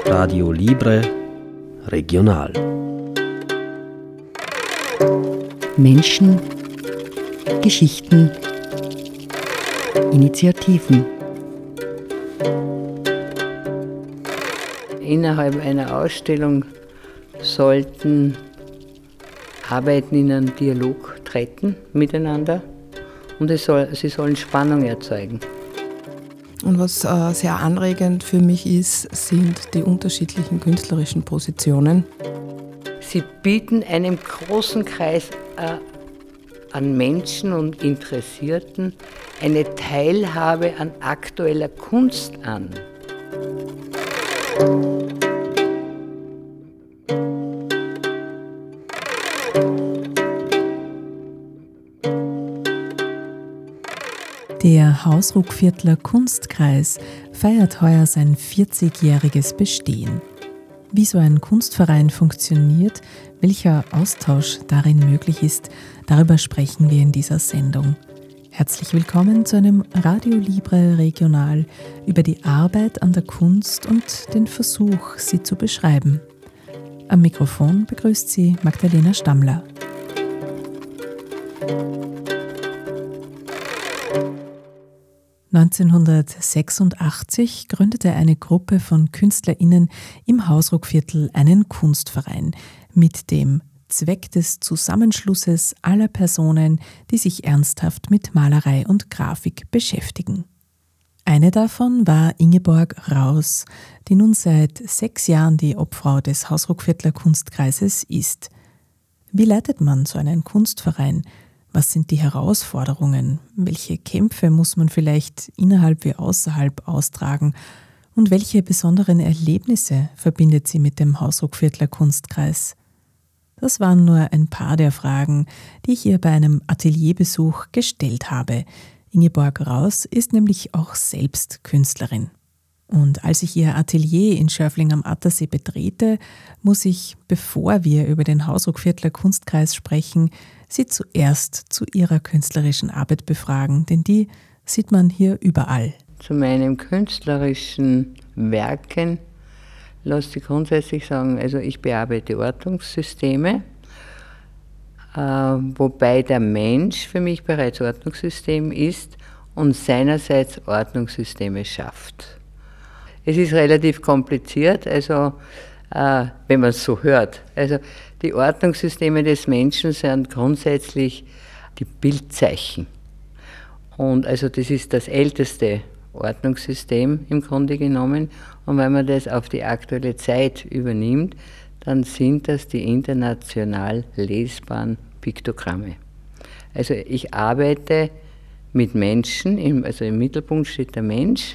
Radio Libre Regional. Menschen, Geschichten, Initiativen. Innerhalb einer Ausstellung sollten Arbeiten in einen Dialog treten miteinander und sie sollen Spannung erzeugen. Und was sehr anregend für mich ist, sind die unterschiedlichen künstlerischen Positionen. Sie bieten einem großen Kreis an Menschen und Interessierten eine Teilhabe an aktueller Kunst an. Der Hausruckviertler Kunstkreis feiert heuer sein 40-jähriges Bestehen. Wie so ein Kunstverein funktioniert, welcher Austausch darin möglich ist, darüber sprechen wir in dieser Sendung. Herzlich willkommen zu einem Radio Libre Regional über die Arbeit an der Kunst und den Versuch, sie zu beschreiben. Am Mikrofon begrüßt sie Magdalena Stammler. (1986) gründete eine Gruppe von KünstlerInnen im Hausruckviertel einen Kunstverein mit dem Zweck des Zusammenschlusses aller Personen, die sich ernsthaft mit Malerei und Grafik beschäftigen. Eine davon war Ingeborg Raus, die nun seit 6 Jahren die Obfrau des Hausruckviertler Kunstkreises ist. Wie leitet man so einen Kunstverein? Was sind die Herausforderungen? Welche Kämpfe muss man vielleicht innerhalb wie außerhalb austragen? Und welche besonderen Erlebnisse verbindet sie mit dem Hausruckviertler Kunstkreis? Das waren nur ein paar der Fragen, die ich ihr bei einem Atelierbesuch gestellt habe. Ingeborg Raus ist nämlich auch selbst Künstlerin. Und als ich ihr Atelier in Schörfling am Attersee betrete, muss ich, bevor wir über den Hausruckviertler Kunstkreis sprechen, sie zuerst zu ihrer künstlerischen Arbeit befragen, denn die sieht man hier überall. Zu meinen künstlerischen Werken lässt sich grundsätzlich sagen, also ich bearbeite Ordnungssysteme, wobei der Mensch für mich bereits Ordnungssystem ist und seinerseits Ordnungssysteme schafft. Es ist relativ kompliziert, also wenn man es so hört. Also die Ordnungssysteme des Menschen sind grundsätzlich die Bildzeichen. Und also das ist das älteste Ordnungssystem im Grunde genommen. Und wenn man das auf die aktuelle Zeit übernimmt, dann sind das die international lesbaren Piktogramme. Also ich arbeite mit Menschen, also im Mittelpunkt steht der Mensch,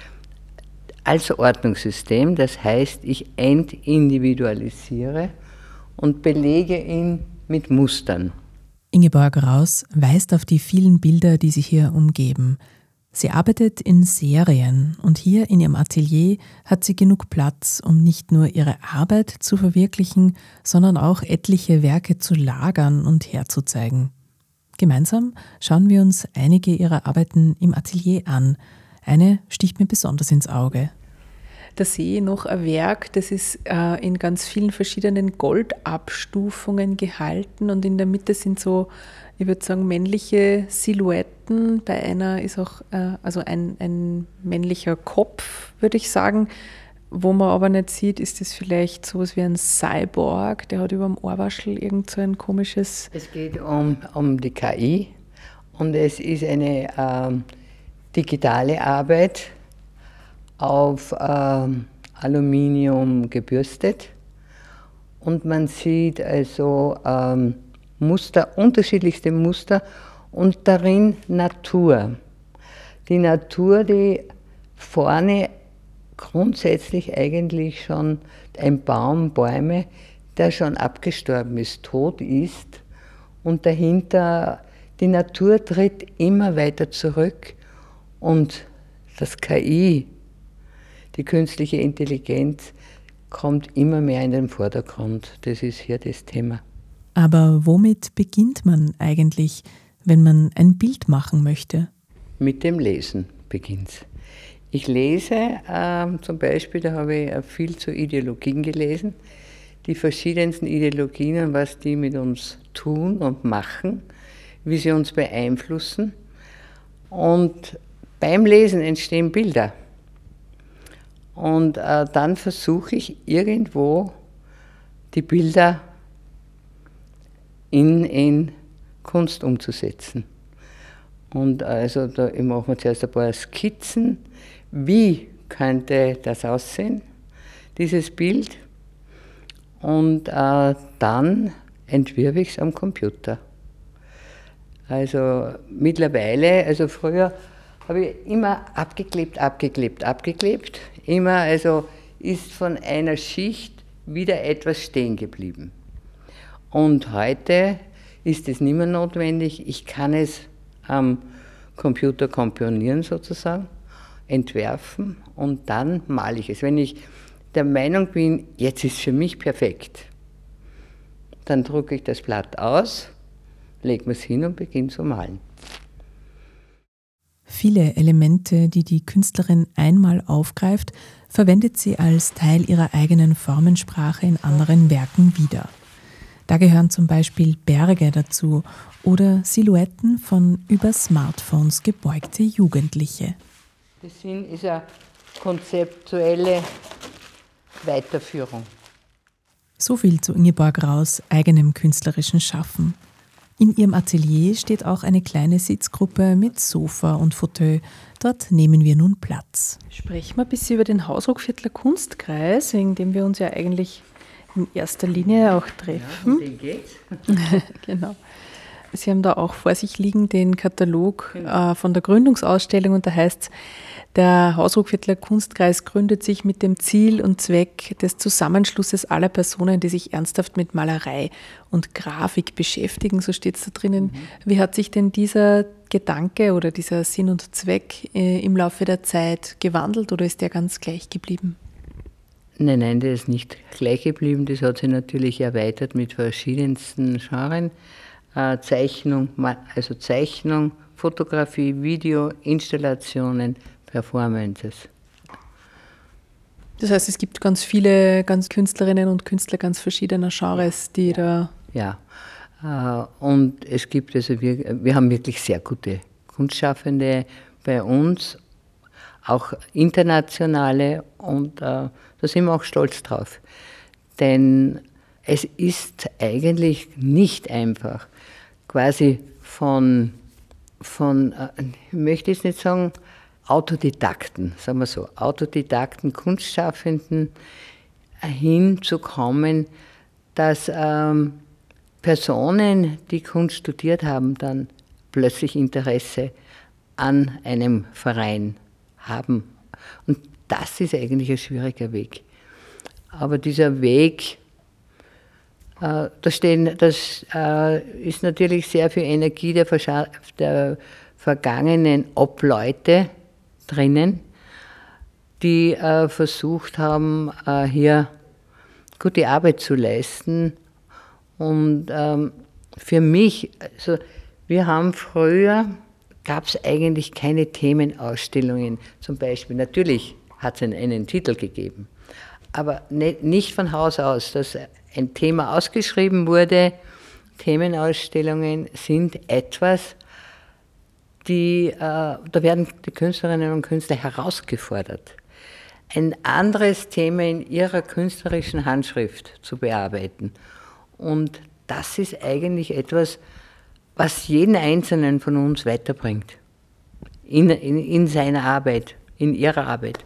als Ordnungssystem, das heißt, ich entindividualisiere und belege ihn mit Mustern. Ingeborg Raus weist auf die vielen Bilder, die sie hier umgeben. Sie arbeitet in Serien und hier in ihrem Atelier hat sie genug Platz, um nicht nur ihre Arbeit zu verwirklichen, sondern auch etliche Werke zu lagern und herzuzeigen. Gemeinsam schauen wir uns einige ihrer Arbeiten im Atelier an. Eine sticht mir besonders ins Auge. Da sehe ich noch ein Werk, das ist in ganz vielen verschiedenen Goldabstufungen gehalten und in der Mitte sind so, ich würde sagen, männliche Silhouetten. Bei einer ist auch also ein männlicher Kopf, würde ich sagen. Wo man aber nicht sieht, ist das vielleicht sowas wie ein Cyborg, der hat über dem Ohrwaschel irgend so ein komisches... Es geht um die KI und es ist eine digitale Arbeit auf Aluminium gebürstet und man sieht also Muster, unterschiedlichste Muster und darin Natur. Die Natur, die vorne grundsätzlich eigentlich schon ein Baum, Bäume, der schon abgestorben ist, tot ist und dahinter die Natur tritt immer weiter zurück und das KI, die künstliche Intelligenz, kommt immer mehr in den Vordergrund. Das ist hier das Thema. Aber womit beginnt man eigentlich, wenn man ein Bild machen möchte? Mit dem Lesen beginnt es. Ich lese zum Beispiel, da habe ich viel zu Ideologien gelesen, die verschiedensten Ideologien und was die mit uns tun und machen, wie sie uns beeinflussen. Und beim Lesen entstehen Bilder. Und dann versuche ich irgendwo die Bilder in Kunst umzusetzen. Und also ich mache mir zuerst ein paar Skizzen. Wie könnte das aussehen, dieses Bild? Und dann entwirfe ich es am Computer. Also mittlerweile, also früher habe ich immer abgeklebt. Immer, also ist von einer Schicht wieder etwas stehen geblieben. Und heute ist es nicht mehr notwendig. Ich kann es am Computer komponieren sozusagen, entwerfen und dann male ich es. Wenn ich der Meinung bin, jetzt ist es für mich perfekt, dann drucke ich das Blatt aus, lege es hin und beginne zu malen. Viele Elemente, die die Künstlerin einmal aufgreift, verwendet sie als Teil ihrer eigenen Formensprache in anderen Werken wieder. Da gehören zum Beispiel Berge dazu oder Silhouetten von über Smartphones gebeugte Jugendliche. Das ist eine konzeptuelle Weiterführung. So viel zu Ingeborg Raus' eigenem künstlerischen Schaffen. In ihrem Atelier steht auch eine kleine Sitzgruppe mit Sofa und Fauteuil. Dort nehmen wir nun Platz. Sprechen wir ein bisschen über den Hausruckviertler Kunstkreis, in dem wir uns ja eigentlich in erster Linie auch treffen. Ja, um den geht's. Genau. Sie haben da auch vor sich liegen den Katalog von der Gründungsausstellung und da heißt es, der Hausruckviertler Kunstkreis gründet sich mit dem Ziel und Zweck des Zusammenschlusses aller Personen, die sich ernsthaft mit Malerei und Grafik beschäftigen, so steht es da drinnen. Wie hat sich denn dieser Gedanke oder dieser Sinn und Zweck im Laufe der Zeit gewandelt oder ist der ganz gleich geblieben? Nein, der ist nicht gleich geblieben. Das hat sich natürlich erweitert mit verschiedensten Genres. Zeichnung, Fotografie, Video, Installationen, Performances. Das heißt, es gibt ganz viele Künstlerinnen und Künstler ganz verschiedener Genres, die da... Ja, und es gibt also, wir haben wirklich sehr gute Kunstschaffende bei uns, auch internationale und da sind wir auch stolz drauf. Denn es ist eigentlich nicht einfach, quasi von ich möchte jetzt nicht sagen, Autodidakten, sagen wir so, Autodidakten, Kunstschaffenden hinzukommen, dass Personen, die Kunst studiert haben, dann plötzlich Interesse an einem Verein haben. Und das ist eigentlich ein schwieriger Weg. Aber dieser Weg, das ist natürlich sehr viel Energie der vergangenen Obleute drinnen, die versucht haben, hier gute Arbeit zu leisten. Und für mich, also wir haben früher, gab es eigentlich keine Themenausstellungen zum Beispiel. Natürlich hat es einen Titel gegeben, aber nicht von Haus aus, dass ein Thema ausgeschrieben wurde. Themenausstellungen sind etwas, da werden die Künstlerinnen und Künstler herausgefordert, ein anderes Thema in ihrer künstlerischen Handschrift zu bearbeiten. Und das ist eigentlich etwas, was jeden Einzelnen von uns weiterbringt, in seiner Arbeit, in ihrer Arbeit.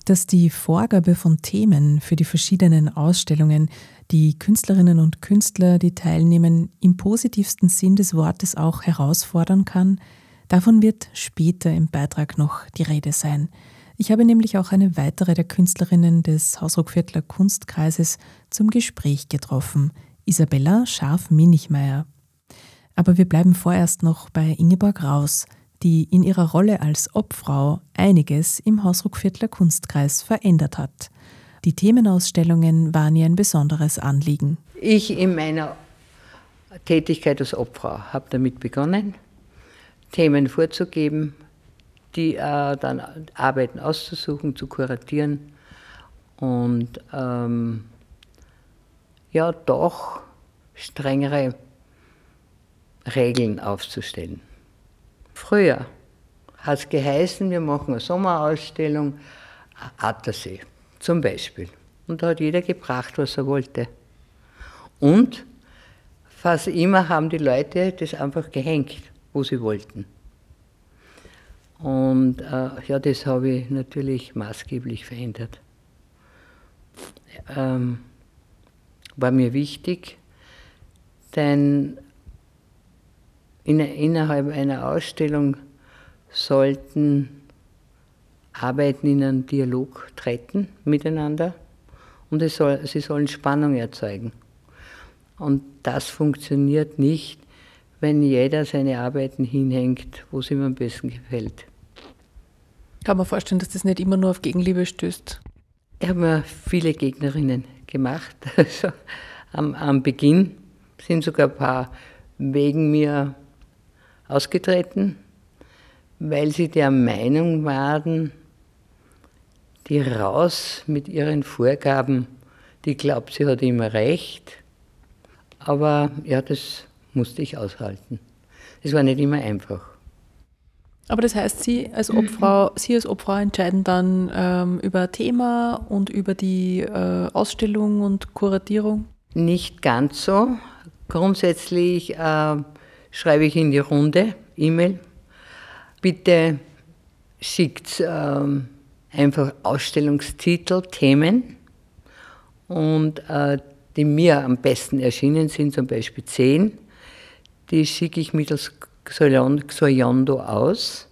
Dass die Vorgabe von Themen für die verschiedenen Ausstellungen die Künstlerinnen und Künstler, die teilnehmen, im positivsten Sinn des Wortes auch herausfordern kann, davon wird später im Beitrag noch die Rede sein. Ich habe nämlich auch eine weitere der Künstlerinnen des Hausruckviertler Kunstkreises zum Gespräch getroffen, Isabella Scharf-Minichmeier. Aber wir bleiben vorerst noch bei Ingeborg Raus, die in ihrer Rolle als Obfrau einiges im Hausruckviertler Kunstkreis verändert hat. Die Themenausstellungen waren ihr ein besonderes Anliegen. Ich in meiner Tätigkeit als Obfrau habe damit begonnen, Themen vorzugeben, die dann Arbeiten auszusuchen, zu kuratieren und doch strengere Regeln aufzustellen. Früher hat es geheißen, wir machen eine Sommerausstellung, Attersee zum Beispiel. Und da hat jeder gebracht, was er wollte. Und fast immer haben die Leute das einfach gehängt, wo sie wollten. Und das habe ich natürlich maßgeblich verändert. War mir wichtig, denn innerhalb einer Ausstellung sollten Arbeiten in einen Dialog treten miteinander und sie sollen Spannung erzeugen. Und das funktioniert nicht, wenn jeder seine Arbeiten hinhängt, wo es ihm am besten gefällt. Kann man vorstellen, dass das nicht immer nur auf Gegenliebe stößt? Ich habe mir viele Gegnerinnen gemacht. Also, am Beginn sind sogar ein paar wegen mir ausgetreten, weil sie der Meinung waren, die Raus mit ihren Vorgaben, die glaubt, sie hat immer recht. Aber ja, das musste ich aushalten. Es war nicht immer einfach. Aber das heißt, Sie als Obfrau entscheiden dann über Thema und über die Ausstellung und Kuratierung? Nicht ganz so. Grundsätzlich schreibe ich in die Runde E-Mail. Bitte schickt einfach Ausstellungstitel, Themen und die mir am besten erschienen sind, zum Beispiel 10, die schicke ich mittels Xoyondo aus.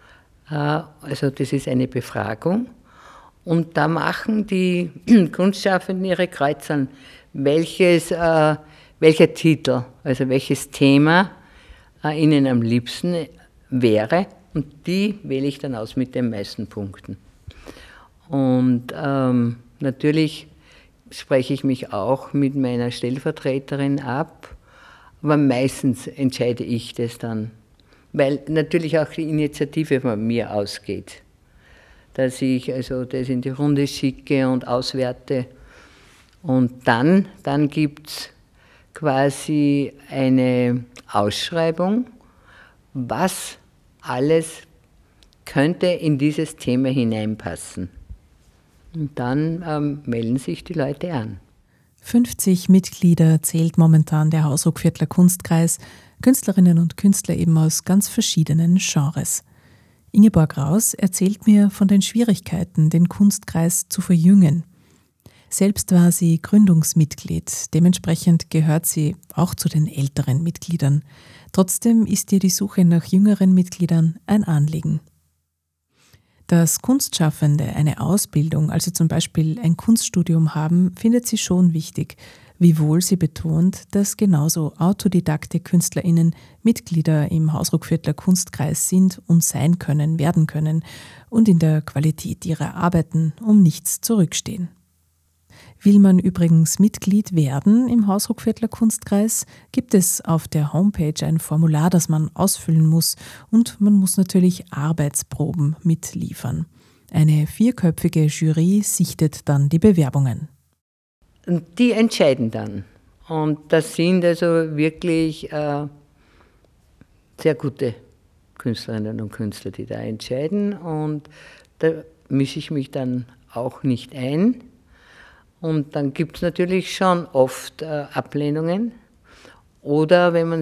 Also das ist eine Befragung. Und da machen die Kunstschaffenden ihre Kreuzern, welcher Titel, also welches Thema ihnen am liebsten wäre. Und die wähle ich dann aus mit den meisten Punkten. Und natürlich spreche ich mich auch mit meiner Stellvertreterin ab, aber meistens entscheide ich das dann, weil natürlich auch die Initiative von mir ausgeht, dass ich also das in die Runde schicke und auswerte. Und dann gibt es quasi eine Ausschreibung, was alles könnte in dieses Thema hineinpassen. Und dann melden sich die Leute an. 50 Mitglieder zählt momentan der Hausruckviertler Kunstkreis, Künstlerinnen und Künstler eben aus ganz verschiedenen Genres. Ingeborg Raus erzählt mir von den Schwierigkeiten, den Kunstkreis zu verjüngen. Selbst war sie Gründungsmitglied, dementsprechend gehört sie auch zu den älteren Mitgliedern. Trotzdem ist ihr die Suche nach jüngeren Mitgliedern ein Anliegen. Dass Kunstschaffende eine Ausbildung, also zum Beispiel ein Kunststudium haben, findet sie schon wichtig, wiewohl sie betont, dass genauso autodidakte KünstlerInnen Mitglieder im Hausruckviertler Kunstkreis sind und sein können, werden können und in der Qualität ihrer Arbeiten um nichts zurückstehen. Will man übrigens Mitglied werden im Hausruckviertler Kunstkreis, gibt es auf der Homepage ein Formular, das man ausfüllen muss, und man muss natürlich Arbeitsproben mitliefern. Eine 4-köpfige Jury sichtet dann die Bewerbungen. Und die entscheiden dann. Und das sind also wirklich sehr gute Künstlerinnen und Künstler, die da entscheiden. Und da mische ich mich dann auch nicht ein. Und dann gibt es natürlich schon oft Ablehnungen. Oder wenn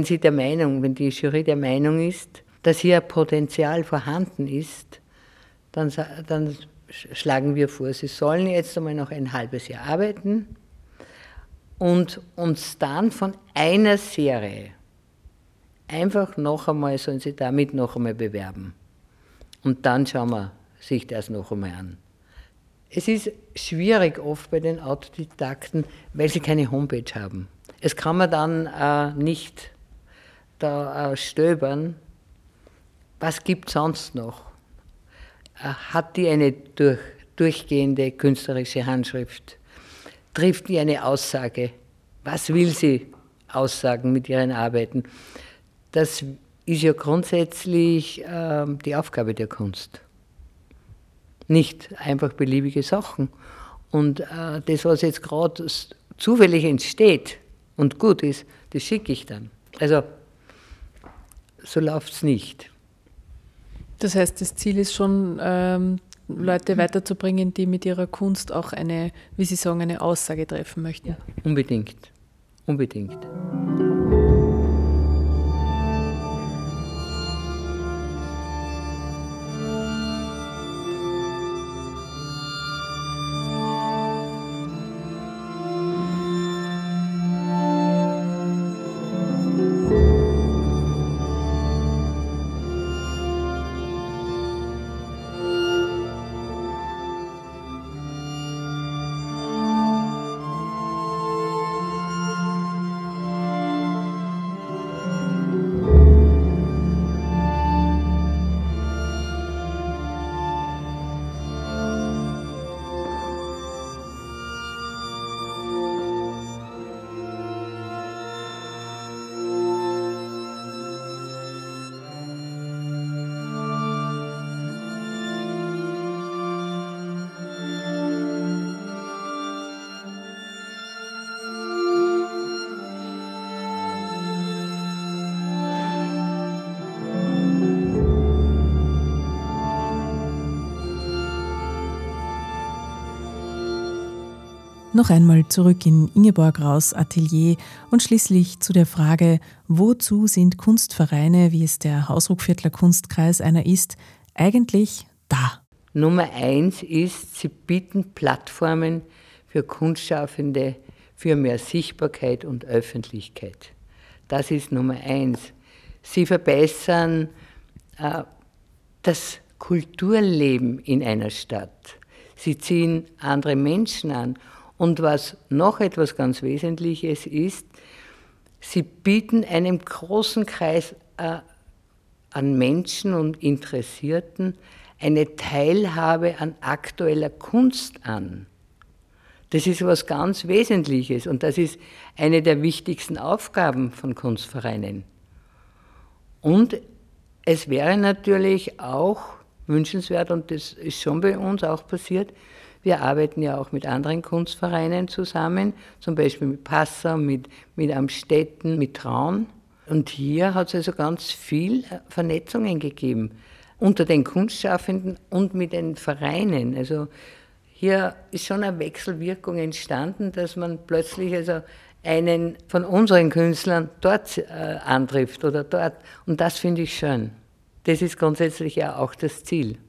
die Jury der Meinung ist, dass hier Potenzial vorhanden ist, dann schlagen wir vor, sie sollen jetzt einmal noch ein halbes Jahr arbeiten und uns dann von einer Serie einfach noch einmal, sollen sie damit noch einmal bewerben. Und dann schauen wir sich das noch einmal an. Es ist schwierig oft bei den Autodidakten, weil sie keine Homepage haben. Es kann man dann nicht da stöbern. Was gibt es sonst noch? Hat die eine durchgehende künstlerische Handschrift? Trifft die eine Aussage? Was will sie aussagen mit ihren Arbeiten? Das ist ja grundsätzlich die Aufgabe der Kunst. Nicht einfach beliebige Sachen. Und das, was jetzt gerade zufällig entsteht und gut ist, das schicke ich dann. Also so läuft es nicht. Das heißt, das Ziel ist schon, Leute weiterzubringen, die mit ihrer Kunst auch eine, wie Sie sagen, eine Aussage treffen möchten. Ja, unbedingt. Unbedingt. Noch einmal zurück in Ingeborg Raus' Atelier und schließlich zu der Frage, wozu sind Kunstvereine, wie es der Hausruckviertler Kunstkreis einer ist, eigentlich da? Nummer 1 ist, sie bieten Plattformen für Kunstschaffende für mehr Sichtbarkeit und Öffentlichkeit. Das ist Nummer 1. Sie verbessern das Kulturleben in einer Stadt. Sie ziehen andere Menschen an. Und was noch etwas ganz Wesentliches ist, sie bieten einem großen Kreis an Menschen und Interessierten eine Teilhabe an aktueller Kunst an. Das ist was ganz Wesentliches und das ist eine der wichtigsten Aufgaben von Kunstvereinen. Und es wäre natürlich auch wünschenswert, und das ist schon bei uns auch passiert, wir arbeiten ja auch mit anderen Kunstvereinen zusammen, zum Beispiel mit Passau, mit Amstetten, mit Traun. Und hier hat es also ganz viel Vernetzungen gegeben unter den Kunstschaffenden und mit den Vereinen. Also hier ist schon eine Wechselwirkung entstanden, dass man plötzlich also einen von unseren Künstlern dort antrifft oder dort. Und das finde ich schön. Das ist grundsätzlich ja auch das Ziel.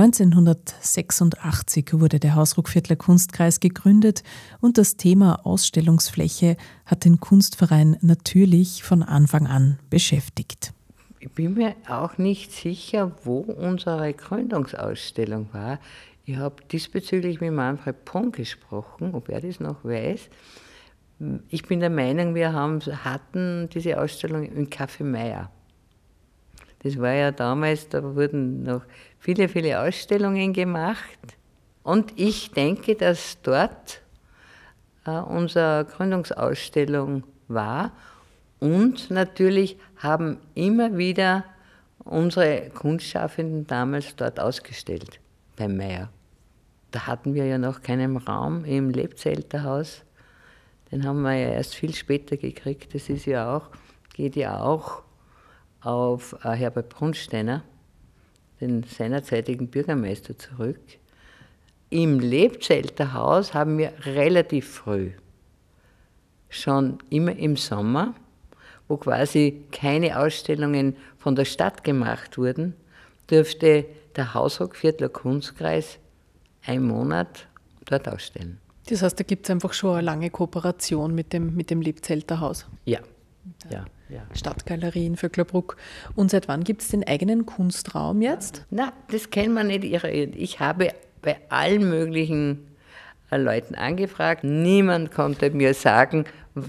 1986 wurde der Hausruckviertler Kunstkreis gegründet und das Thema Ausstellungsfläche hat den Kunstverein natürlich von Anfang an beschäftigt. Ich bin mir auch nicht sicher, wo unsere Gründungsausstellung war. Ich habe diesbezüglich mit Manfred Pong gesprochen, ob er das noch weiß. Ich bin der Meinung, wir hatten diese Ausstellung im Café Meier. Das war ja damals, da wurden noch viele, viele Ausstellungen gemacht. Und ich denke, dass dort unsere Gründungsausstellung war. Und natürlich haben immer wieder unsere Kunstschaffenden damals dort ausgestellt, beim Meier. Da hatten wir ja noch keinen Raum im Lebzelterhaus. Den haben wir ja erst viel später gekriegt. Das ist ja auch, geht ja auch auf Herbert Brunsteiner, den seinerzeitigen Bürgermeister, zurück. Im Lebzelterhaus haben wir relativ früh, schon immer im Sommer, wo quasi keine Ausstellungen von der Stadt gemacht wurden, dürfte der Hausruckviertler Kunstkreis 1 Monat dort ausstellen. Das heißt, da gibt es einfach schon eine lange Kooperation mit dem Lebzelter Haus. Ja. Stadtgalerie in Vöcklerbruck. Und seit wann gibt es den eigenen Kunstraum jetzt? Na, das kennen wir nicht. Ich habe bei allen möglichen Leuten angefragt. Niemand konnte mir sagen,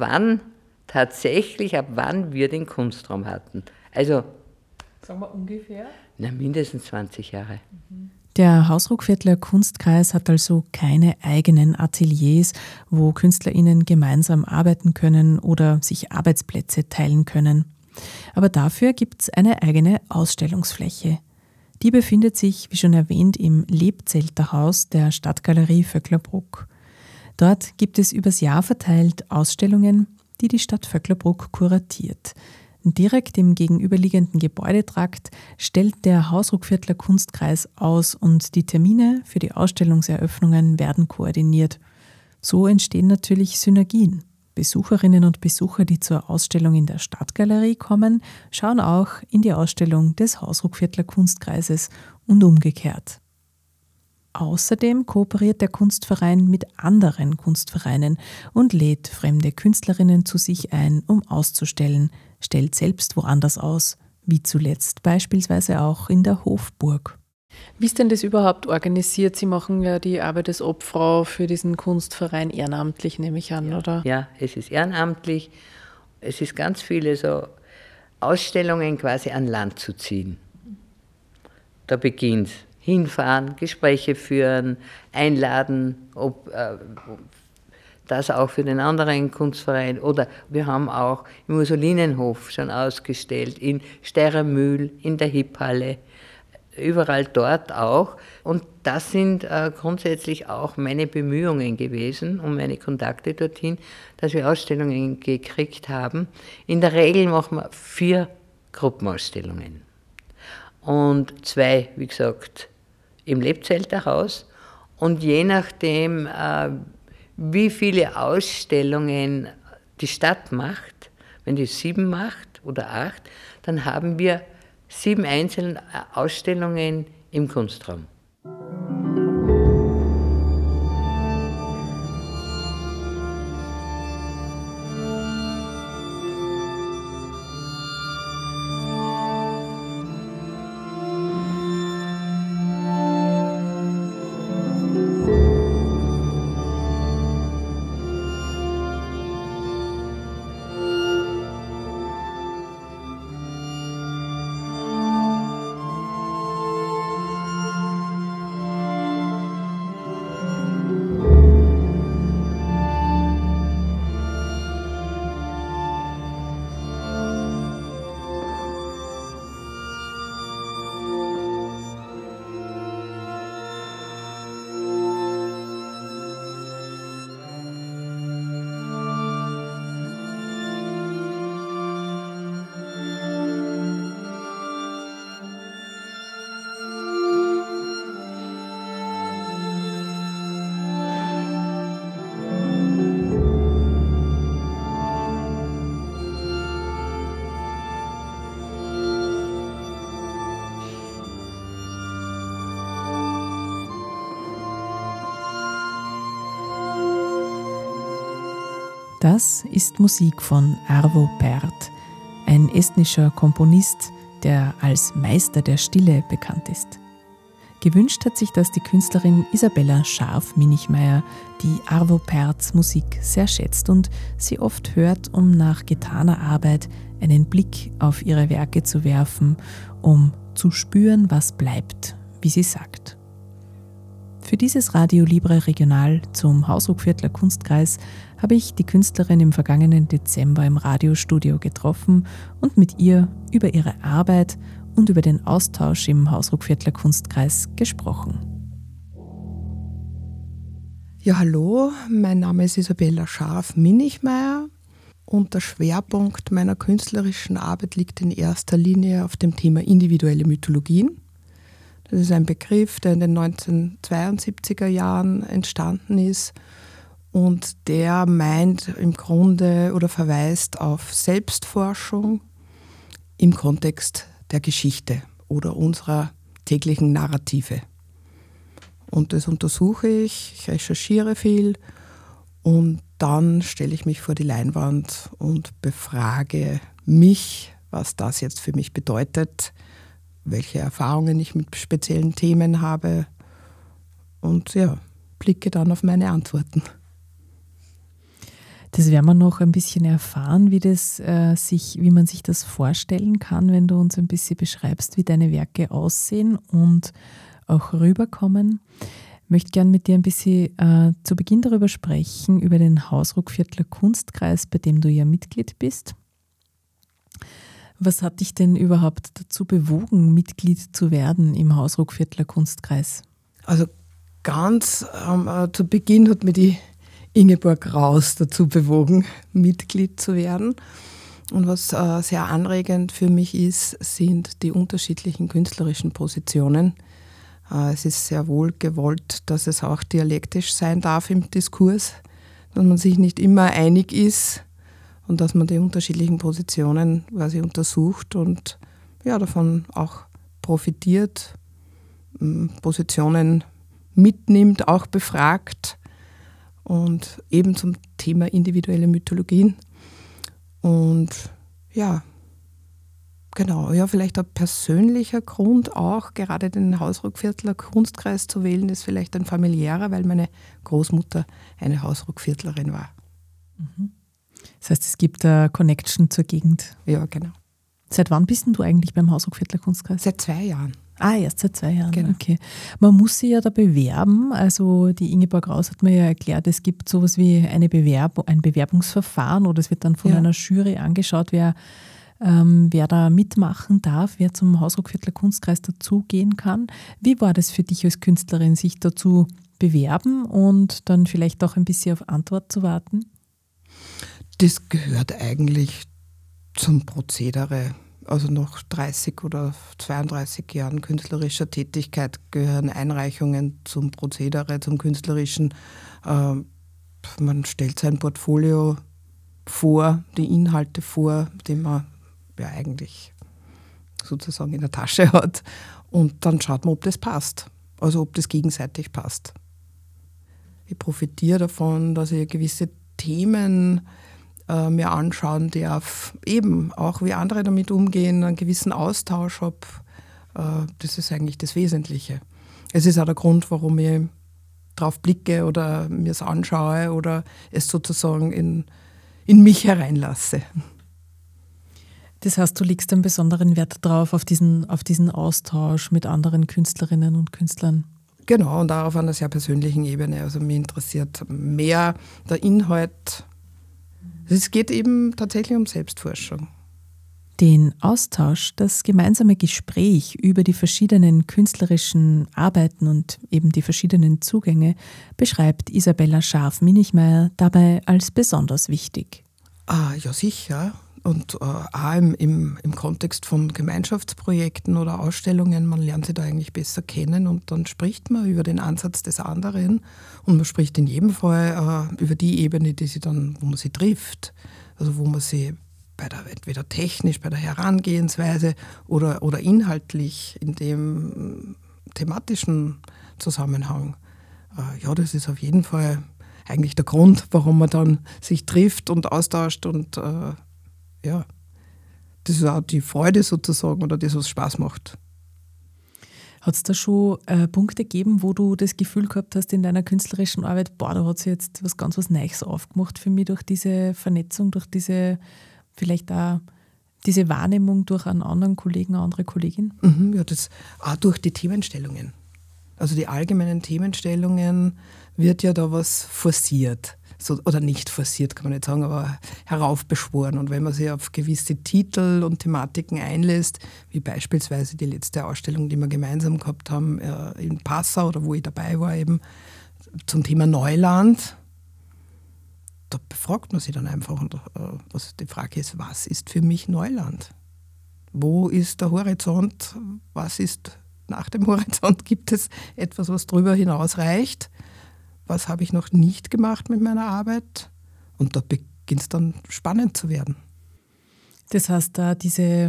ab wann wir den Kunstraum hatten. Also, sagen wir ungefähr? Mindestens 20 Jahre. Der Hausruckviertler Kunstkreis hat also keine eigenen Ateliers, wo KünstlerInnen gemeinsam arbeiten können oder sich Arbeitsplätze teilen können. Aber dafür gibt es eine eigene Ausstellungsfläche. Die befindet sich, wie schon erwähnt, im Lebzelter Haus der Stadtgalerie Vöcklerbruck. Dort gibt es übers Jahr verteilt Ausstellungen, die die Stadt Vöcklerbruck kuratiert. Direkt im gegenüberliegenden Gebäudetrakt stellt der Hausruckviertler Kunstkreis aus und die Termine für die Ausstellungseröffnungen werden koordiniert. So entstehen natürlich Synergien. Besucherinnen und Besucher, die zur Ausstellung in der Stadtgalerie kommen, schauen auch in die Ausstellung des Hausruckviertler Kunstkreises und umgekehrt. Außerdem kooperiert der Kunstverein mit anderen Kunstvereinen und lädt fremde Künstlerinnen zu sich ein, um auszustellen, stellt selbst woanders aus, wie zuletzt beispielsweise auch in der Hofburg. Wie ist denn das überhaupt organisiert? Sie machen ja die Arbeit als Obfrau für diesen Kunstverein ehrenamtlich, nehme ich an, oder? Ja, es ist ehrenamtlich. Es ist ganz viele so Ausstellungen quasi an Land zu ziehen. Da beginnt es. Hinfahren, Gespräche führen, einladen, ob das auch für den anderen Kunstverein. Oder wir haben auch im Ursulinenhof schon ausgestellt, in Steirermühl, in der Hipphalle, überall dort auch. Und das sind grundsätzlich auch meine Bemühungen gewesen und meine Kontakte dorthin, dass wir Ausstellungen gekriegt haben. In der Regel machen wir 4 Gruppenausstellungen. Und 2, wie gesagt, im Lebzelter Haus. Und je nachdem, wie viele Ausstellungen die Stadt macht, wenn die 7 macht oder 8, dann haben wir 7 einzelne Ausstellungen im Kunstraum. Das ist Musik von Arvo Pärt, ein estnischer Komponist, der als Meister der Stille bekannt ist. Gewünscht hat sich das die Künstlerin Isabella Scharf-Minichmeier, die Arvo Pärts Musik sehr schätzt und sie oft hört, um nach getaner Arbeit einen Blick auf ihre Werke zu werfen, um zu spüren, was bleibt, wie sie sagt. Für dieses Radio Libre Regional zum Hausruckviertler Kunstkreis habe ich die Künstlerin im vergangenen Dezember im Radiostudio getroffen und mit ihr über ihre Arbeit und über den Austausch im Hausruckviertler Kunstkreis gesprochen. Ja, hallo, mein Name ist Isabella Scharf-Minichmeier und der Schwerpunkt meiner künstlerischen Arbeit liegt in erster Linie auf dem Thema individuelle Mythologien. Das ist ein Begriff, der in den 1972er Jahren entstanden ist und der meint im Grunde oder verweist auf Selbstforschung im Kontext der Geschichte oder unserer täglichen Narrative. Und das untersuche ich recherchiere viel und dann stelle ich mich vor die Leinwand und befrage mich, was das jetzt für mich bedeutet, welche Erfahrungen ich mit speziellen Themen habe und ja, blicke dann auf meine Antworten. Das werden wir noch ein bisschen erfahren, wie man sich das vorstellen kann, wenn du uns ein bisschen beschreibst, wie deine Werke aussehen und auch rüberkommen. Ich möchte gerne mit dir ein bisschen zu Beginn darüber sprechen, über den Hausruckviertler Kunstkreis, bei dem du ja Mitglied bist. Was hat dich denn überhaupt dazu bewogen, Mitglied zu werden im Hausruckviertler Kunstkreis? Also ganz zu Beginn hat mir die Ingeborg Raus dazu bewogen, Mitglied zu werden. Und was sehr anregend für mich ist, sind die unterschiedlichen künstlerischen Positionen. Es ist sehr wohl gewollt, dass es auch dialektisch sein darf im Diskurs, dass man sich nicht immer einig ist und dass man die unterschiedlichen Positionen quasi untersucht und ja, davon auch profitiert, Positionen mitnimmt, auch befragt und eben zum Thema individuelle Mythologien. Und ja, genau, ja, vielleicht ein persönlicher Grund auch, gerade den Hausruckviertler Kunstkreis zu wählen, ist vielleicht ein familiärer, weil meine Großmutter eine Hausruckviertlerin war. Das heißt, es gibt eine Connection zur Gegend. Ja, genau. Seit wann bist denn du eigentlich beim Hausruckviertler Kunstkreis? Seit 2 Jahren. Ah, erst seit 2 Jahren, Genau. Okay. Man muss sich ja da bewerben, also die Ingeborg Raus hat mir ja erklärt, es gibt sowas wie ein Bewerbungsverfahren oder es wird dann von einer Jury angeschaut, wer da mitmachen darf, wer zum Hausruckviertler Kunstkreis dazugehen kann. Wie war das für dich als Künstlerin, sich dazu bewerben und dann vielleicht auch ein bisschen auf Antwort zu warten? Das gehört eigentlich zum Prozedere. Also nach 30 oder 32 Jahren künstlerischer Tätigkeit gehören Einreichungen zum Prozedere, zum Künstlerischen. Man stellt sein Portfolio vor, die Inhalte vor, die man ja eigentlich sozusagen in der Tasche hat. Und dann schaut man, ob das passt. Also ob das gegenseitig passt. Ich profitiere davon, dass ich gewisse Themen mir anschauen darf, eben auch wie andere damit umgehen, einen gewissen Austausch habe. Das ist eigentlich das Wesentliche. Es ist auch der Grund, warum ich drauf blicke oder mir es anschaue oder es sozusagen in mich hereinlasse. Das heißt, du legst einen besonderen Wert drauf, auf diesen Austausch mit anderen Künstlerinnen und Künstlern. Genau, und auch auf einer sehr persönlichen Ebene. Also mich interessiert mehr der Inhalt. Es geht eben tatsächlich um Selbstforschung. Den Austausch, das gemeinsame Gespräch über die verschiedenen künstlerischen Arbeiten und eben die verschiedenen Zugänge beschreibt Isabella Scharf-Minichmeier dabei als besonders wichtig. Ja, sicher. Und auch im Kontext von Gemeinschaftsprojekten oder Ausstellungen, man lernt sie da eigentlich besser kennen und dann spricht man über den Ansatz des anderen und man spricht in jedem Fall über die Ebene, wo man sie trifft. Also wo man sie entweder technisch bei der Herangehensweise oder inhaltlich in dem thematischen Zusammenhang. Ja, das ist auf jeden Fall eigentlich der Grund, warum man dann sich trifft und austauscht und ja, das ist auch die Freude sozusagen oder das, was Spaß macht. Hat es da schon Punkte gegeben, wo du das Gefühl gehabt hast in deiner künstlerischen Arbeit, da hat sich jetzt was Neues aufgemacht für mich durch diese Vernetzung, durch vielleicht auch diese Wahrnehmung durch einen anderen Kollegen, eine andere Kollegin? Ja, das auch durch die Themenstellungen. Also die allgemeinen Themenstellungen wird ja da was forciert. Oder nicht forciert, kann man nicht sagen, aber heraufbeschworen. Und wenn man sich auf gewisse Titel und Thematiken einlässt, wie beispielsweise die letzte Ausstellung, die wir gemeinsam gehabt haben in Passau oder wo ich dabei war eben, zum Thema Neuland, da befragt man sich dann einfach. Und die Frage ist, was ist für mich Neuland? Wo ist der Horizont? Was ist nach dem Horizont? Gibt es etwas, was darüber hinaus reicht? Was habe ich noch nicht gemacht mit meiner Arbeit? Und da beginnt es dann spannend zu werden. Das heißt, da diese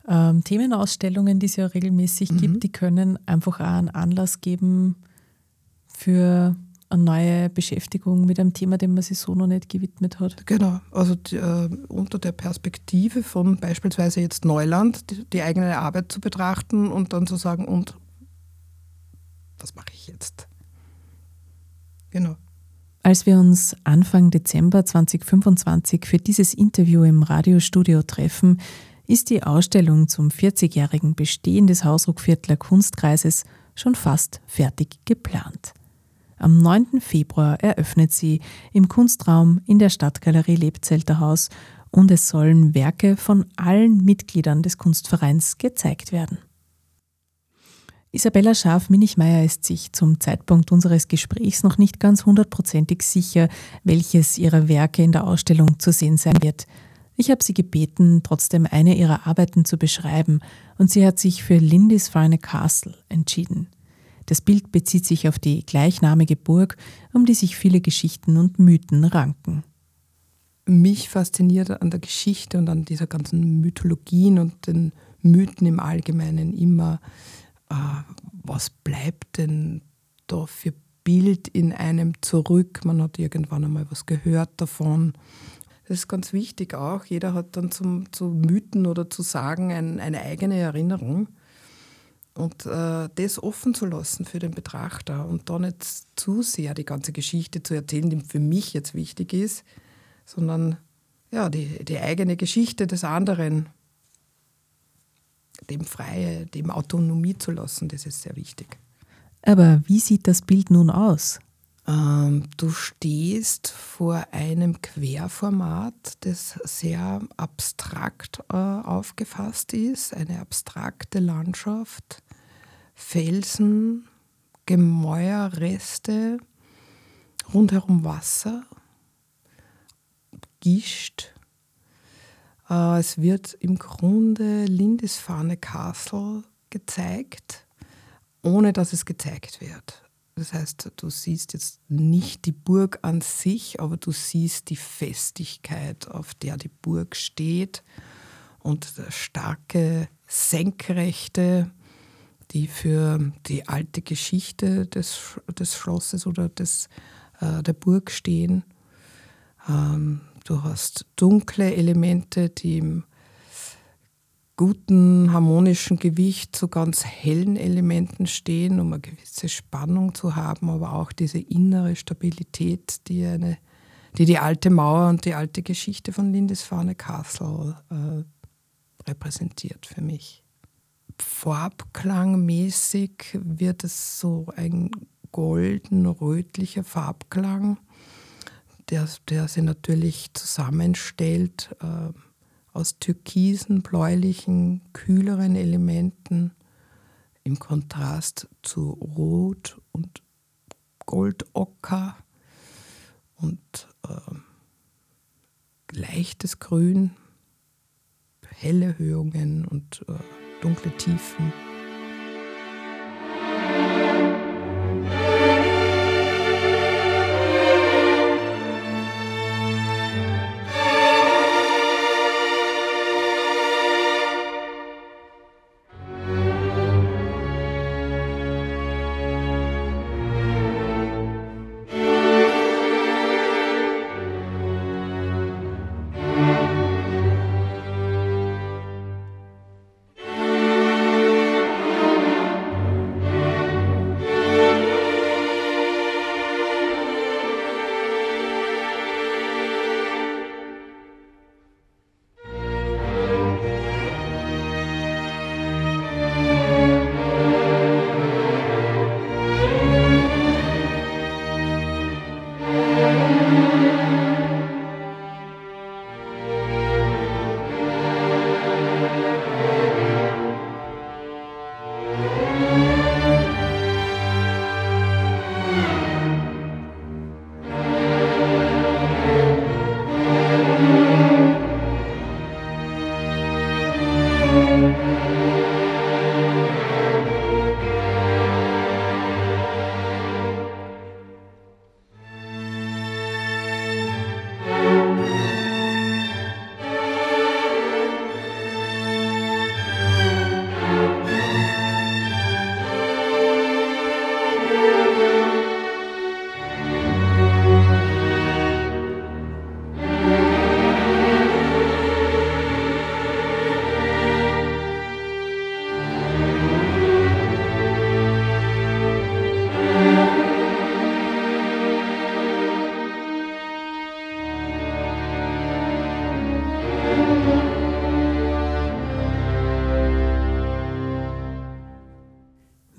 Themenausstellungen, die es ja regelmäßig gibt, die können einfach auch einen Anlass geben für eine neue Beschäftigung mit einem Thema, dem man sich so noch nicht gewidmet hat. Genau, also unter der Perspektive von beispielsweise jetzt Neuland, die eigene Arbeit zu betrachten und dann zu sagen, und was mache ich jetzt? Genau. Als wir uns Anfang Dezember 2025 für dieses Interview im Radiostudio treffen, ist die Ausstellung zum 40-jährigen Bestehen des Hausruckviertler Kunstkreises schon fast fertig geplant. Am 9. Februar eröffnet sie im Kunstraum in der Stadtgalerie Lebzelterhaus und es sollen Werke von allen Mitgliedern des Kunstvereins gezeigt werden. Isabella Scharf-Minichmeier ist sich zum Zeitpunkt unseres Gesprächs noch nicht ganz 100% sicher, welches ihrer Werke in der Ausstellung zu sehen sein wird. Ich habe sie gebeten, trotzdem eine ihrer Arbeiten zu beschreiben, und sie hat sich für Lindisfarne Castle entschieden. Das Bild bezieht sich auf die gleichnamige Burg, um die sich viele Geschichten und Mythen ranken. Mich fasziniert an der Geschichte und an dieser ganzen Mythologien und den Mythen im Allgemeinen immer, was bleibt denn da für Bild in einem zurück? Man hat irgendwann einmal was gehört davon. Das ist ganz wichtig auch. Jeder hat dann zu Mythen oder zu Sagen eine eigene Erinnerung. Und das offen zu lassen für den Betrachter und da nicht zu sehr die ganze Geschichte zu erzählen, die für mich jetzt wichtig ist, sondern ja, die eigene Geschichte des anderen, dem Freie, dem Autonomie zu lassen, das ist sehr wichtig. Aber wie sieht das Bild nun aus? Du stehst vor einem Querformat, das sehr abstrakt aufgefasst ist, eine abstrakte Landschaft, Felsen, Gemäuerreste, rundherum Wasser, Gischt. Es wird im Grunde Lindisfarne Castle gezeigt, ohne dass es gezeigt wird. Das heißt, du siehst jetzt nicht die Burg an sich, aber du siehst die Festigkeit, auf der die Burg steht und starke Senkrechte, die für die alte Geschichte des Schlosses oder der Burg stehen. Du hast dunkle Elemente, die im guten harmonischen Gewicht zu ganz hellen Elementen stehen, um eine gewisse Spannung zu haben, aber auch diese innere Stabilität, die alte Mauer und die alte Geschichte von Lindisfarne Castle repräsentiert für mich. Farbklangmäßig wird es so ein golden-rötlicher Farbklang, der sich natürlich zusammenstellt aus türkisen, bläulichen, kühleren Elementen im Kontrast zu Rot und Goldocker und leichtes Grün, helle Höhungen und dunkle Tiefen.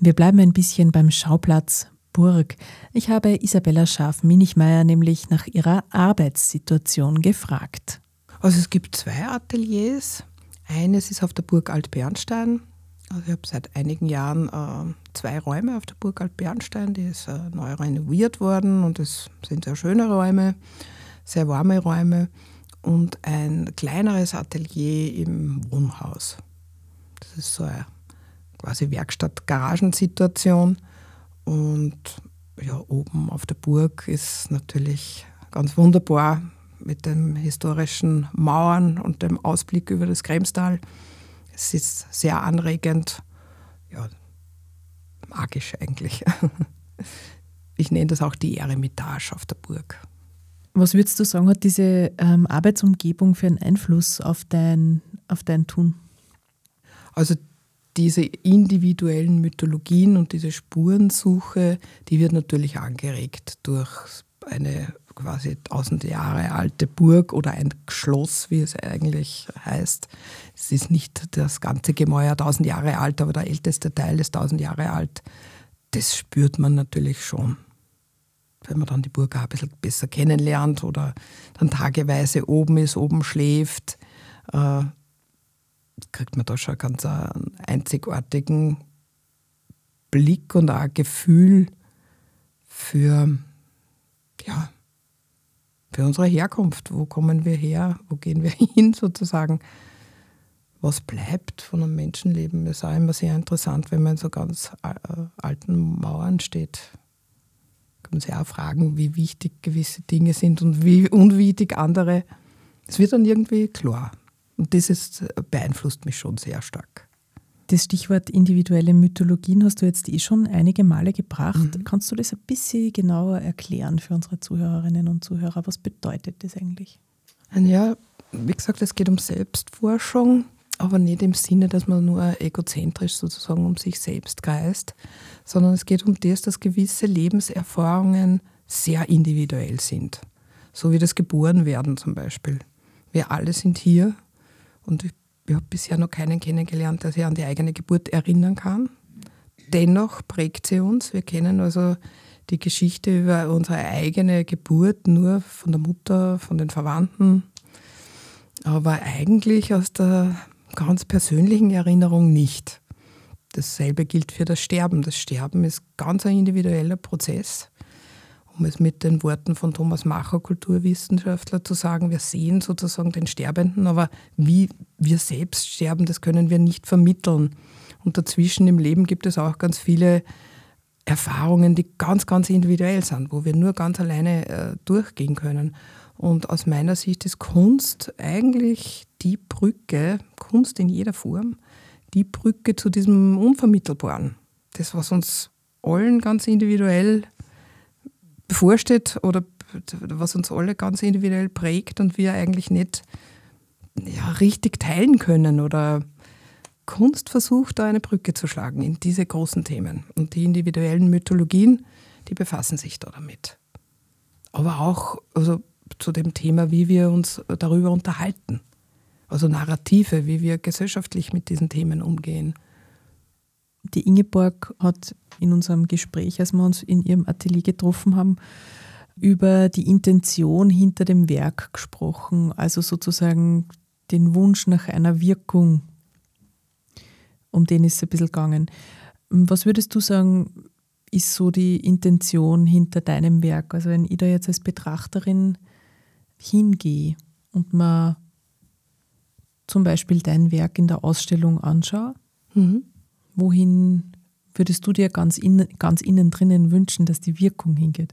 Wir bleiben ein bisschen beim Schauplatz Burg. Ich habe Isabella Scharf-Minichmeier nämlich nach ihrer Arbeitssituation gefragt. Also es gibt 2 Ateliers. Eines ist auf der Burg Altbernstein. Also ich habe seit einigen Jahren 2 Räume auf der Burg Altbernstein. Die ist neu renoviert worden und es sind sehr schöne Räume, sehr warme Räume. Und ein kleineres Atelier im Wohnhaus. Das ist so eine quasi Werkstatt-Garagensituation. Und ja, oben auf der Burg ist natürlich ganz wunderbar mit den historischen Mauern und dem Ausblick über das Kremstal. Es ist sehr anregend, ja, magisch eigentlich. Ich nenne das auch die Eremitage auf der Burg. Was würdest du sagen, hat diese Arbeitsumgebung für einen Einfluss auf dein Tun? Also diese individuellen Mythologien und diese Spurensuche, die wird natürlich angeregt durch eine quasi 1000 Jahre alte Burg oder ein Schloss, wie es eigentlich heißt. Es ist nicht das ganze Gemäuer 1000 Jahre alt, aber der älteste Teil ist 1000 Jahre alt. Das spürt man natürlich schon, wenn man dann die Burg auch ein bisschen besser kennenlernt oder dann tageweise oben ist, oben schläft, kriegt man da schon ganz einen einzigartigen Blick und auch ein Gefühl für unsere Herkunft. Wo kommen wir her? Wo gehen wir hin sozusagen? Was bleibt von einem Menschenleben? Das ist auch immer sehr interessant, wenn man in so ganz alten Mauern steht. Kann man sich auch fragen, wie wichtig gewisse Dinge sind und wie unwichtig andere. Es wird dann irgendwie klar. Und das beeinflusst mich schon sehr stark. Das Stichwort individuelle Mythologien hast du jetzt schon einige Male gebracht. Kannst du das ein bisschen genauer erklären für unsere Zuhörerinnen und Zuhörer? Was bedeutet das eigentlich? Ja, wie gesagt, es geht um Selbstforschung, aber nicht im Sinne, dass man nur egozentrisch sozusagen um sich selbst kreist, sondern es geht um das, dass gewisse Lebenserfahrungen sehr individuell sind. So wie das Geborenwerden zum Beispiel. Wir alle sind hier und ich habe bisher noch keinen kennengelernt, der sich an die eigene Geburt erinnern kann. Dennoch prägt sie uns. Wir kennen also die Geschichte über unsere eigene Geburt nur von der Mutter, von den Verwandten, aber eigentlich aus der ganz persönlichen Erinnerung nicht. Dasselbe gilt für das Sterben. Das Sterben ist ganz ein individueller Prozess. Um es mit den Worten von Thomas Macher, Kulturwissenschaftler, zu sagen, wir sehen sozusagen den Sterbenden, aber wie wir selbst sterben, das können wir nicht vermitteln. Und dazwischen im Leben gibt es auch ganz viele Erfahrungen, die ganz, ganz individuell sind, wo wir nur ganz alleine durchgehen können. Und aus meiner Sicht ist Kunst eigentlich die Brücke, Kunst in jeder Form, die Brücke zu diesem Unvermittelbaren. Das, was uns allen ganz individuell bevorsteht oder was uns alle ganz individuell prägt und wir eigentlich nicht richtig teilen können. Oder Kunst versucht, da eine Brücke zu schlagen in diese großen Themen. Und die individuellen Mythologien, die befassen sich da damit. Aber auch zu dem Thema, wie wir uns darüber unterhalten. Also Narrative, wie wir gesellschaftlich mit diesen Themen umgehen. Die Ingeborg hat in unserem Gespräch, als wir uns in ihrem Atelier getroffen haben, über die Intention hinter dem Werk gesprochen, also sozusagen den Wunsch nach einer Wirkung, um den ist es ein bisschen gegangen. Was würdest du sagen, ist so die Intention hinter deinem Werk? Also wenn ich da jetzt als Betrachterin hingehe und mir zum Beispiel dein Werk in der Ausstellung anschaue, wohin würdest du dir ganz innen drinnen wünschen, dass die Wirkung hingeht?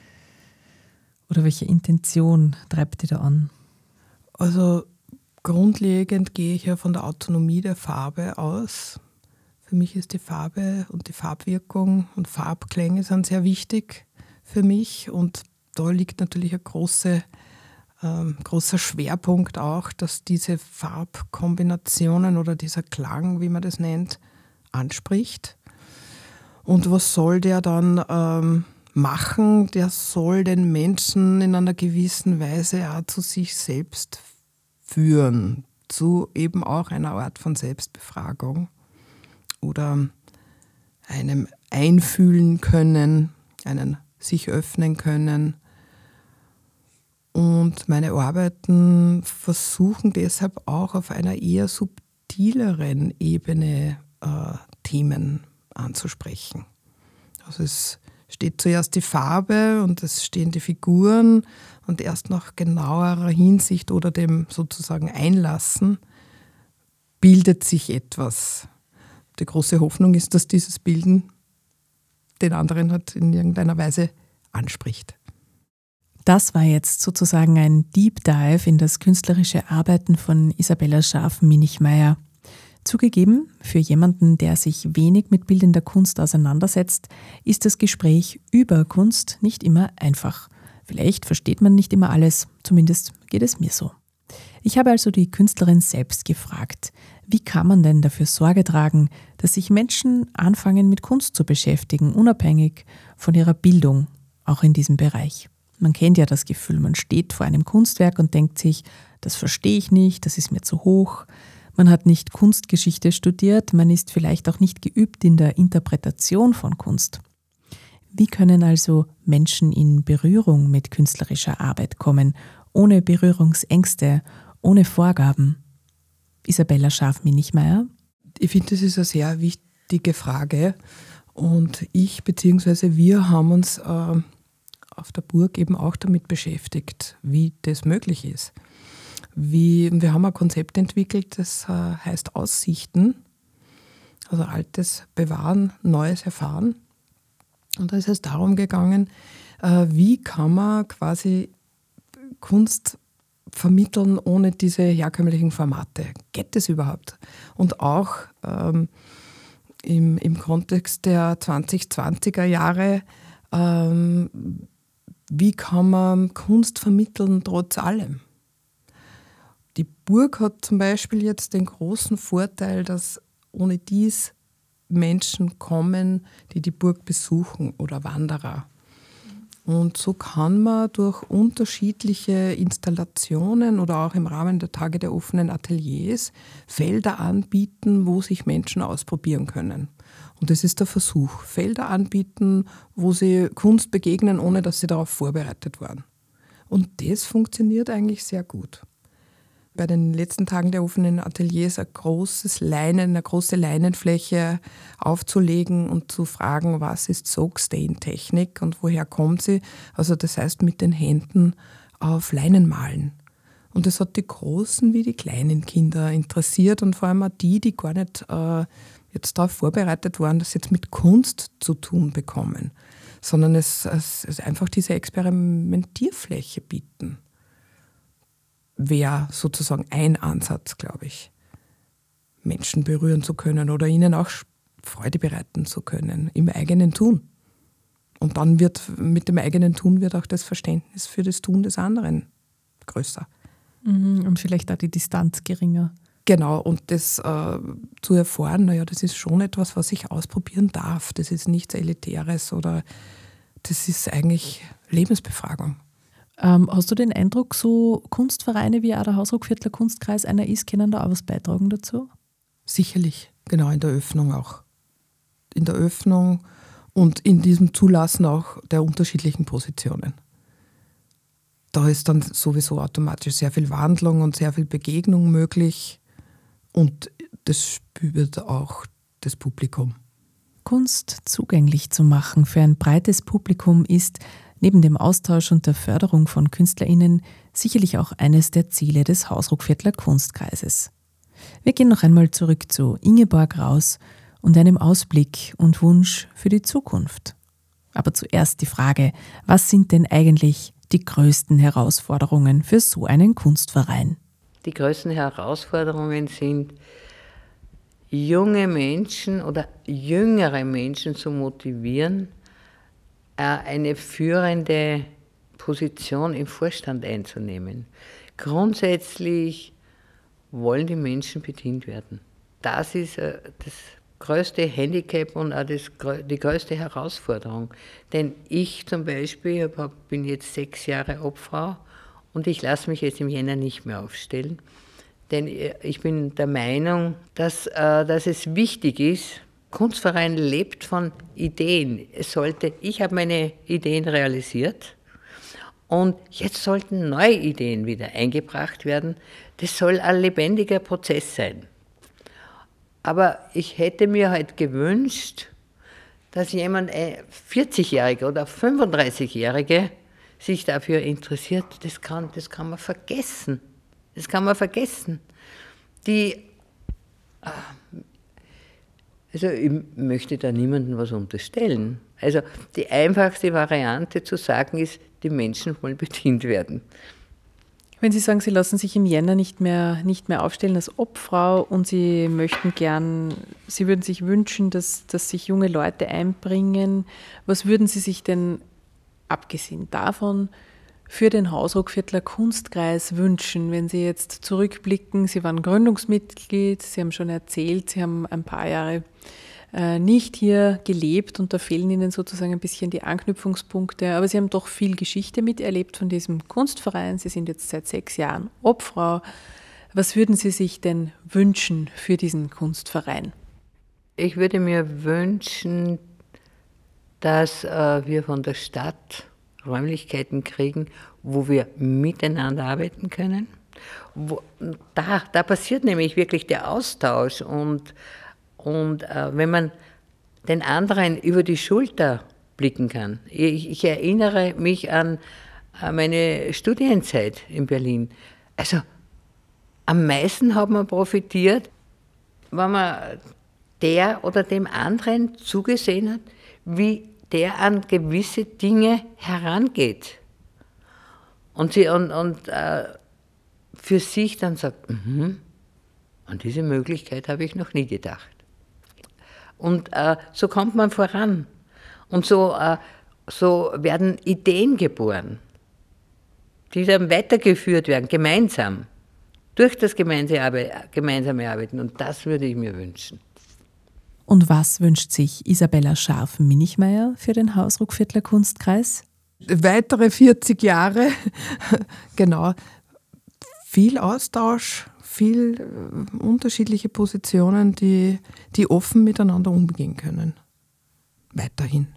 Oder welche Intention treibt die da an? Also grundlegend gehe ich ja von der Autonomie der Farbe aus. Für mich ist die Farbe und die Farbwirkung und Farbklänge sind sehr wichtig für mich. Und da liegt natürlich ein großer Schwerpunkt auch, dass diese Farbkombinationen oder dieser Klang, wie man das nennt, anspricht. Und was soll der dann machen? Der soll den Menschen in einer gewissen Weise auch zu sich selbst führen, zu eben auch einer Art von Selbstbefragung oder einem einfühlen können, einen sich öffnen können. Und meine Arbeiten versuchen deshalb auch auf einer eher subtileren Ebene Themen anzusprechen. Also es steht zuerst die Farbe und es stehen die Figuren und erst nach genauerer Hinsicht oder dem sozusagen Einlassen bildet sich etwas. Die große Hoffnung ist, dass dieses Bilden den anderen halt in irgendeiner Weise anspricht. Das war jetzt sozusagen ein Deep Dive in das künstlerische Arbeiten von Isabella Scharf-Minichmayr. Zugegeben, für jemanden, der sich wenig mit bildender Kunst auseinandersetzt, ist das Gespräch über Kunst nicht immer einfach. Vielleicht versteht man nicht immer alles, zumindest geht es mir so. Ich habe also die Künstlerin selbst gefragt, wie kann man denn dafür Sorge tragen, dass sich Menschen anfangen mit Kunst zu beschäftigen, unabhängig von ihrer Bildung, auch in diesem Bereich. Man kennt ja das Gefühl, man steht vor einem Kunstwerk und denkt sich, das verstehe ich nicht, das ist mir zu hoch. Man hat nicht Kunstgeschichte studiert, man ist vielleicht auch nicht geübt in der Interpretation von Kunst. Wie können also Menschen in Berührung mit künstlerischer Arbeit kommen, ohne Berührungsängste, ohne Vorgaben? Isabella Scharf-Minichmayr. Ich finde, das ist eine sehr wichtige Frage und ich bzw. wir haben uns auf der Burg eben auch damit beschäftigt, wie das möglich ist. Wir haben ein Konzept entwickelt, das heißt Aussichten, also Altes bewahren, Neues erfahren. Und da ist es darum gegangen, wie kann man quasi Kunst vermitteln ohne diese herkömmlichen Formate. Geht das überhaupt? Und auch im Kontext der 2020er Jahre, wie kann man Kunst vermitteln trotz allem? Die Burg hat zum Beispiel jetzt den großen Vorteil, dass ohne dies Menschen kommen, die die Burg besuchen oder Wanderer. Und so kann man durch unterschiedliche Installationen oder auch im Rahmen der Tage der offenen Ateliers Felder anbieten, wo sich Menschen ausprobieren können. Und das ist der Versuch. Felder anbieten, wo sie Kunst begegnen, ohne dass sie darauf vorbereitet waren. Und das funktioniert eigentlich sehr gut. Bei den letzten Tagen der offenen Ateliers eine große Leinenfläche aufzulegen und zu fragen, was ist Soak-Stain-Technik und woher kommt sie? Also das heißt, mit den Händen auf Leinen malen. Und das hat die großen wie die kleinen Kinder interessiert und vor allem auch die gar nicht jetzt darauf vorbereitet waren, das jetzt mit Kunst zu tun bekommen, sondern es einfach diese Experimentierfläche bieten. Wäre sozusagen ein Ansatz, glaube ich, Menschen berühren zu können oder ihnen auch Freude bereiten zu können im eigenen Tun. Und dann wird mit dem eigenen Tun wird auch das Verständnis für das Tun des anderen größer. Und vielleicht auch die Distanz geringer. Genau, und das zu erfahren, naja, das ist schon etwas, was ich ausprobieren darf. Das ist nichts Elitäres oder das ist eigentlich Lebensbefragung. Hast du den Eindruck, so Kunstvereine wie auch der Hausruckviertler Kunstkreis einer ist, können da auch was beitragen dazu? Sicherlich, genau, in der Öffnung auch. In der Öffnung und in diesem Zulassen auch der unterschiedlichen Positionen. Da ist dann sowieso automatisch sehr viel Wandlung und sehr viel Begegnung möglich und das spürt auch das Publikum. Kunst zugänglich zu machen für ein breites Publikum ist neben dem Austausch und der Förderung von KünstlerInnen sicherlich auch eines der Ziele des Hausruckviertler Kunstkreises. Wir gehen noch einmal zurück zu Ingeborg Raus und einem Ausblick und Wunsch für die Zukunft. Aber zuerst die Frage, was sind denn eigentlich die größten Herausforderungen für so einen Kunstverein? Die größten Herausforderungen sind, junge Menschen oder jüngere Menschen zu motivieren, eine führende Position im Vorstand einzunehmen. Grundsätzlich wollen die Menschen bedient werden. Das ist das größte Handicap und auch die größte Herausforderung. Denn ich zum Beispiel bin jetzt 6 Jahre Obfrau und ich lasse mich jetzt im Jänner nicht mehr aufstellen. Denn ich bin der Meinung, dass es wichtig ist, Kunstverein lebt von Ideen. Ich habe meine Ideen realisiert und jetzt sollten neue Ideen wieder eingebracht werden. Das soll ein lebendiger Prozess sein. Aber ich hätte mir halt gewünscht, dass jemand, 40-Jährige oder 35-Jährige, sich dafür interessiert. Das kann man vergessen. Das kann man vergessen. Also ich möchte da niemandem was unterstellen. Also die einfachste Variante zu sagen ist, die Menschen wollen bedient werden. Wenn Sie sagen, Sie lassen sich im Jänner nicht mehr aufstellen als Obfrau und Sie würden sich wünschen, dass sich junge Leute einbringen, was würden Sie sich denn, abgesehen davon, für den Hausruckviertler Kunstkreis wünschen, wenn Sie jetzt zurückblicken? Sie waren Gründungsmitglied, Sie haben schon erzählt, Sie haben ein paar Jahre nicht hier gelebt und da fehlen Ihnen sozusagen ein bisschen die Anknüpfungspunkte, aber Sie haben doch viel Geschichte miterlebt von diesem Kunstverein. Sie sind jetzt seit 6 Jahren Obfrau. Was würden Sie sich denn wünschen für diesen Kunstverein? Ich würde mir wünschen, dass wir von der Stadt Räumlichkeiten kriegen, wo wir miteinander arbeiten können. Da passiert nämlich wirklich der Austausch und wenn man den anderen über die Schulter blicken kann. Ich erinnere mich an meine Studienzeit in Berlin. Also am meisten hat man profitiert, wenn man der oder dem anderen zugesehen hat, wie der an gewisse Dinge herangeht. Und für sich dann sagt, an diese Möglichkeit habe ich noch nie gedacht. Und so kommt man voran. Und so werden Ideen geboren, die dann weitergeführt werden, gemeinsam, durch das gemeinsame Arbeiten. Und das würde ich mir wünschen. Und was wünscht sich Isabella Scharf-Minichmeier für den Hausruckviertler Kunstkreis? Weitere 40 Jahre, genau. Viel Austausch, viel unterschiedliche Positionen, die offen miteinander umgehen können. Weiterhin.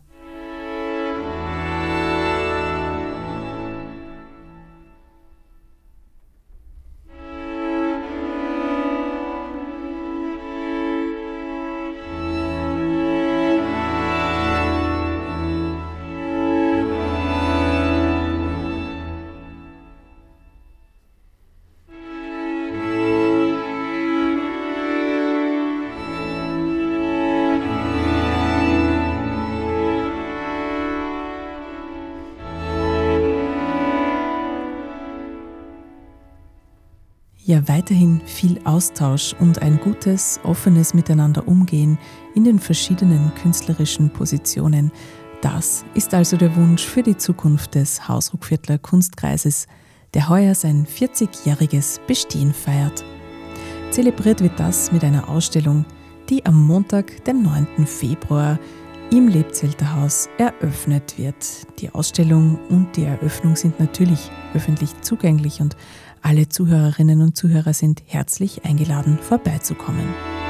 Ja, weiterhin viel Austausch und ein gutes, offenes Miteinander umgehen in den verschiedenen künstlerischen Positionen. Das ist also der Wunsch für die Zukunft des Hausruckviertler Kunstkreises, der heuer sein 40-jähriges Bestehen feiert. Zelebriert wird das mit einer Ausstellung, die am Montag, den 9. Februar, im Lebzelterhaus eröffnet wird. Die Ausstellung und die Eröffnung sind natürlich öffentlich zugänglich und alle Zuhörerinnen und Zuhörer sind herzlich eingeladen, vorbeizukommen.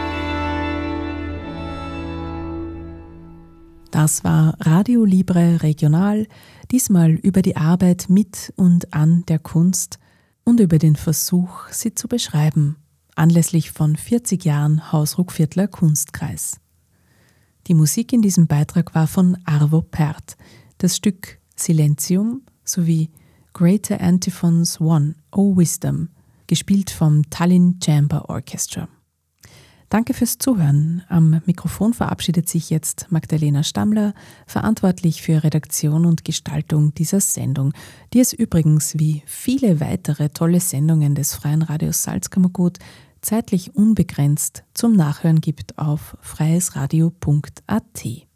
Das war Radio Libre Regional, diesmal über die Arbeit mit und an der Kunst und über den Versuch, sie zu beschreiben, anlässlich von 40 Jahren Hausruckviertler Kunstkreis. Die Musik in diesem Beitrag war von Arvo Pärt, das Stück Silentium sowie Greater Antiphons One, O Wisdom, gespielt vom Tallinn Chamber Orchestra. Danke fürs Zuhören. Am Mikrofon verabschiedet sich jetzt Magdalena Stammler, verantwortlich für Redaktion und Gestaltung dieser Sendung, die es übrigens wie viele weitere tolle Sendungen des Freien Radios Salzkammergut zeitlich unbegrenzt zum Nachhören gibt auf freiesradio.at.